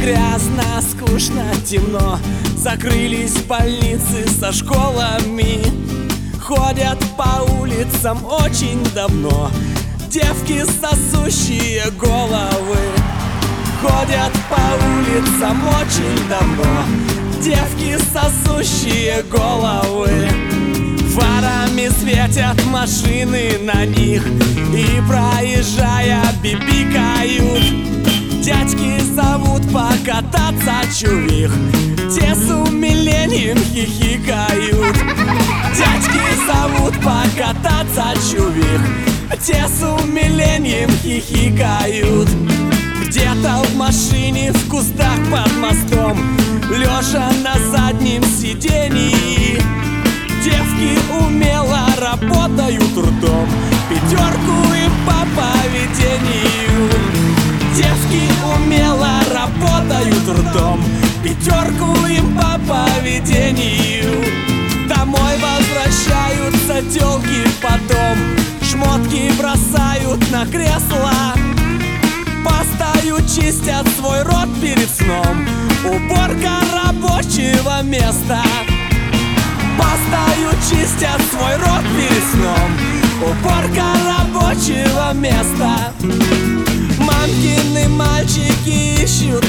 грязно, скучно, темно. Закрылись больницы со школами. Ходят по улицам очень давно девки, сосущие головы. Ходят по улицам очень давно девки, сосущие головы. Фарами светят машины на них и, проезжая, бибикают. Дядьки зовут покататься чувих, те с умилением хихикают. Дядьки зовут покататься чувих, те с умилением хихикают. Где-то в машине, в кустах под мостом, лежа на заднем сиденье, девки умело работают ртом, пятерку им по поведению. Девки умело работают ртом, пятерку им по поведению. Домой возвращаются тёлки потом, шмотки бросают на кресло, пастою чистят свой рот перед сном, уборка рабочего места. Пастою чистят свой рот перед сном, уборка рабочего места. Мамкины мальчики ищут